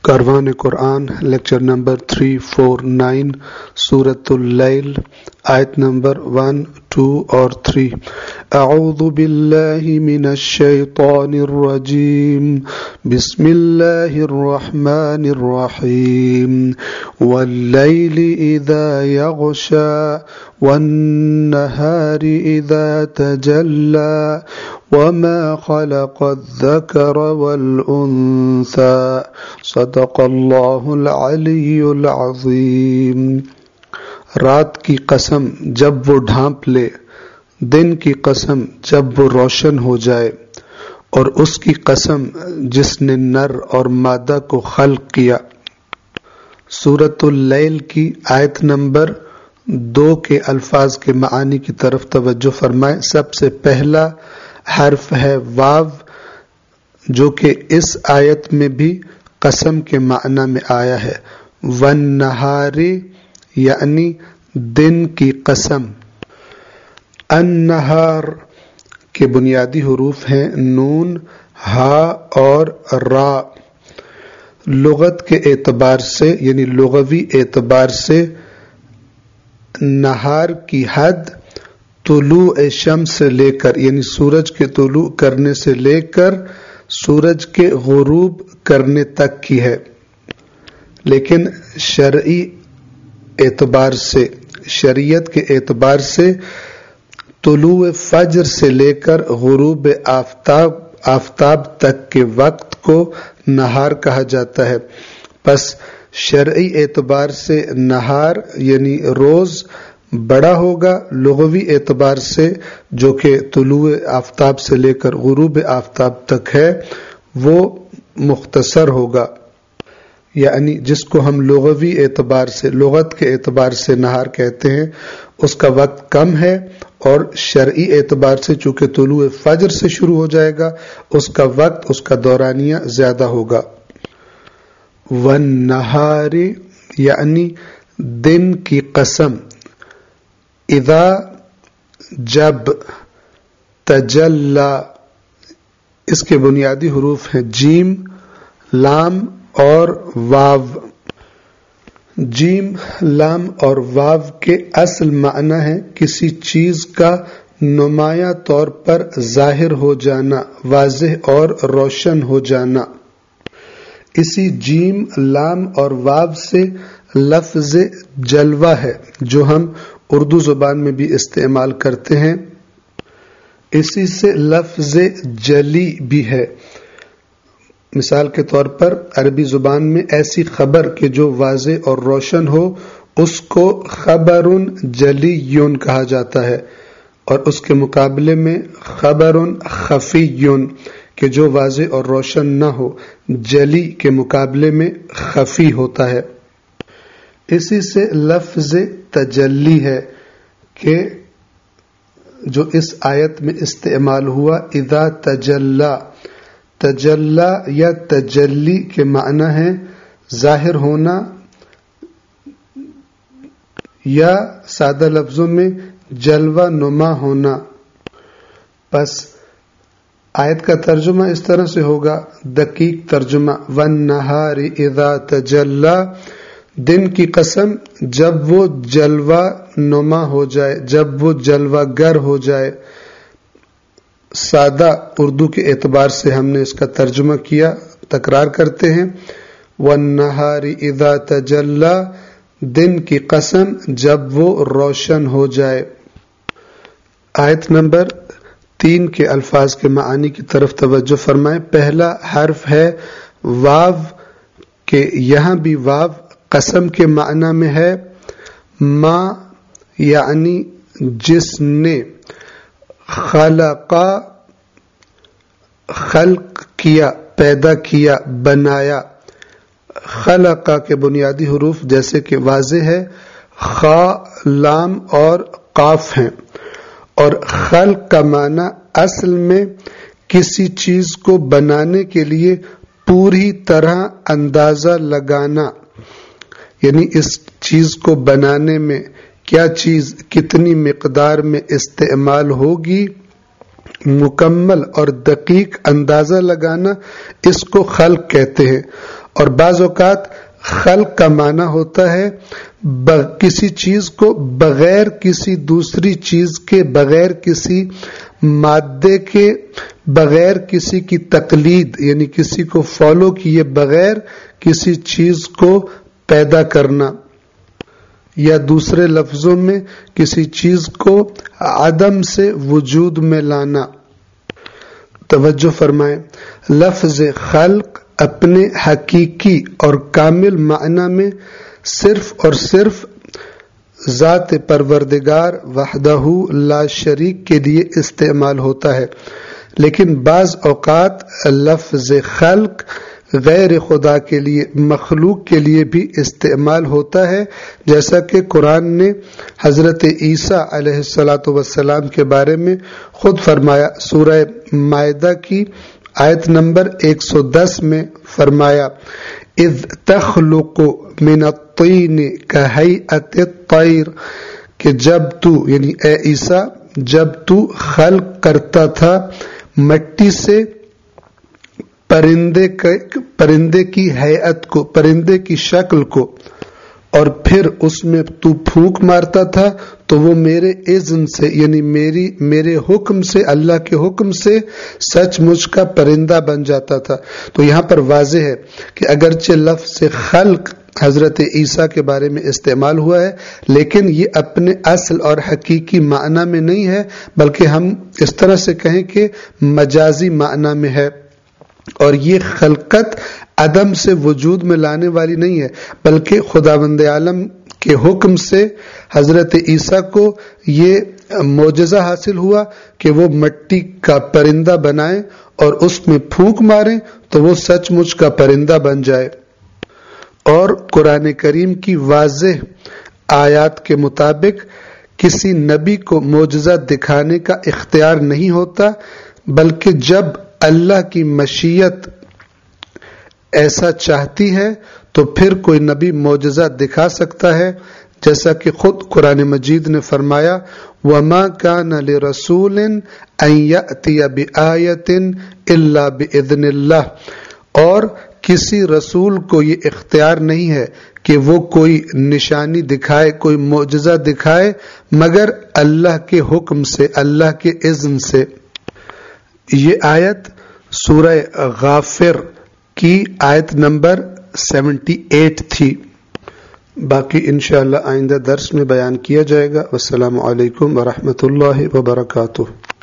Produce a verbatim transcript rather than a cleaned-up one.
کاروان قرآن lecture number three four nine سورۃ اللیل آیت نمبر ون ٹو اور تھری. اعوذ باللہ من الشیطان الرجیم بسم اللہ الرحمن الرحیم واللیل اذا یغشی والنہار اذا تجلی وما خلق الذکر والانثى صدق اللہ العلی العظیم. رات کی قسم جب وہ ڈھانپ لے، دن کی قسم جب وہ روشن ہو جائے، اور اس کی قسم جس نے نر اور مادہ کو خلق کیا. سورۃ اللیل کی آیت نمبر دو کے الفاظ کے معانی کی طرف توجہ فرمائیں. سب سے پہلا حرف ہے واو، جو کہ اس آیت میں بھی قسم کے معنی میں آیا ہے. والنہاری یعنی دن کی قسم. النہار کے بنیادی حروف ہیں نون، ہا اور را. لغت کے اعتبار سے یعنی لغوی اعتبار سے نہار کی حد طلوع شمس سے لے کر یعنی سورج کے طلوع کرنے سے لے کر سورج کے غروب کرنے تک کی ہے، لیکن شرعی اعتبار سے شریعت کے اعتبار سے طلوع فجر سے لے کر غروب آفتاب آفتاب تک کے وقت کو نہار کہا جاتا ہے. پس شرعی اعتبار سے نہار یعنی روز بڑا ہوگا، لغوی اعتبار سے جو کہ طلوع آفتاب سے لے کر غروب آفتاب تک ہے وہ مختصر ہوگا. یعنی جس کو ہم لغوی اعتبار سے لغت کے اعتبار سے نہار کہتے ہیں اس کا وقت کم ہے، اور شرعی اعتبار سے چونکہ طلوع فجر سے شروع ہو جائے گا اس کا وقت اس کا دورانیہ زیادہ ہوگا. والنہار یعنی دن کی قسم، اذا جب، تجلی اس کے بنیادی حروف ہیں جیم، لام اور واو. جیم، لام اور واو کے اصل معنی ہے کسی چیز کا نمایاں طور پر ظاہر ہو جانا، واضح اور روشن ہو جانا. اسی جیم، لام اور واو سے لفظ جلوہ ہے جو ہم اردو زبان میں بھی استعمال کرتے ہیں. اسی سے لفظ جلی بھی ہے. مثال کے طور پر عربی زبان میں ایسی خبر کہ جو واضح اور روشن ہو اس کو خبر جلی کہا جاتا ہے، اور اس کے مقابلے میں خبر خفی کہ جو واضح اور روشن نہ ہو جلی کے مقابلے میں خفی ہوتا ہے. اسی سے لفظ تجلی ہے کہ جو اس آیت میں استعمال ہوا اذا تجلی. تجلی یا تجلی کے معنی ہے ظاہر ہونا، یا سادہ لفظوں میں جلوہ نما ہونا. پس آیت کا ترجمہ اس طرح سے ہوگا، دقیق ترجمہ والنہار اذا تجلی، دن کی قسم جب وہ جلوہ نما ہو جائے، جب وہ جلوہ گر ہو جائے. سادہ اردو کے اعتبار سے ہم نے اس کا ترجمہ کیا، تکرار کرتے ہیں. والنہار اذا تجلی، دن کی قسم جب وہ روشن ہو جائے. آیت نمبر تین کے الفاظ کے معانی کی طرف توجہ فرمائیں. پہلا حرف ہے واو، کہ یہاں بھی واو قسم کے معنی میں ہے. ما یعنی جس نے، خلقا خلق کیا، پیدا کیا، بنایا. خلقا کے بنیادی حروف جیسے کہ واضح ہے خا، لام اور قاف ہیں، اور خلق کا معنی اصل میں کسی چیز کو بنانے کے لیے پوری طرح اندازہ لگانا. یعنی اس چیز کو بنانے میں کیا چیز کتنی مقدار میں استعمال ہوگی مکمل اور دقیق اندازہ لگانا، اس کو خلق کہتے ہیں. اور بعض اوقات خلق کا معنی ہوتا ہے کسی چیز کو بغیر کسی دوسری چیز کے، بغیر کسی مادے کے، بغیر کسی کی تقلید یعنی کسی کو فالو کیے بغیر کسی چیز کو پیدا کرنا، یا دوسرے لفظوں میں کسی چیز کو عدم سے وجود میں لانا۔ توجہ فرمائیں، لفظ خلق اپنے حقیقی اور کامل معنی میں صرف اور صرف ذات پروردگار وحدہ لا شریک کے لیے استعمال ہوتا ہے، لیکن بعض اوقات لفظ خلق غیر خدا کے لیے، مخلوق کے لیے بھی استعمال ہوتا ہے، جیسا کہ قرآن نے حضرت عیسیٰ علیہ الصلاۃ والسلام کے بارے میں خود فرمایا۔ سورہ مائدہ کی آیت نمبر ایک سو دس میں فرمایا، اذ تخلق من الطین کہیئت الطیر، کہ جب تو یعنی اے عیسیٰ جب تو خلق کرتا تھا مٹی سے پرندے پرندے کی ہیئت کو، پرندے کی شکل کو، اور پھر اس میں تو پھونک مارتا تھا تو وہ میرے اذن سے یعنی میری میرے حکم سے، اللہ کے حکم سے سچ مچ کا پرندہ بن جاتا تھا۔ تو یہاں پر واضح ہے کہ اگرچہ لفظ خلق حضرت عیسیٰ کے بارے میں استعمال ہوا ہے، لیکن یہ اپنے اصل اور حقیقی معنی میں نہیں ہے، بلکہ ہم اس طرح سے کہیں کہ مجازی معنی میں ہے، اور یہ خلقت عدم سے وجود میں لانے والی نہیں ہے، بلکہ خداوند عالم کے حکم سے حضرت عیسیٰ کو یہ معجزہ حاصل ہوا کہ وہ مٹی کا پرندہ بنائیں اور اس میں پھونک ماریں تو وہ سچ مچ کا پرندہ بن جائے۔ اور قرآن کریم کی واضح آیات کے مطابق کسی نبی کو معجزہ دکھانے کا اختیار نہیں ہوتا، بلکہ جب اللہ کی مشیت ایسا چاہتی ہے تو پھر کوئی نبی معجزہ دکھا سکتا ہے، جیسا کہ خود قرآن مجید نے فرمایا، وَمَا كَانَ لِرَسُولٍ أَن يَأْتِيَ بِآيَةٍ إِلَّا بِإِذْنِ اللَّهِ، اور کسی رسول کو یہ اختیار نہیں ہے کہ وہ کوئی نشانی دکھائے، کوئی معجزہ دکھائے، مگر اللہ کے حکم سے، اللہ کے اذن سے۔ یہ آیت سورہ غافر کی آیت نمبر سیونٹی ایٹ تھی۔ باقی انشاءاللہ آئندہ درس میں بیان کیا جائے گا۔ والسلام علیکم ورحمۃ اللہ وبرکاتہ۔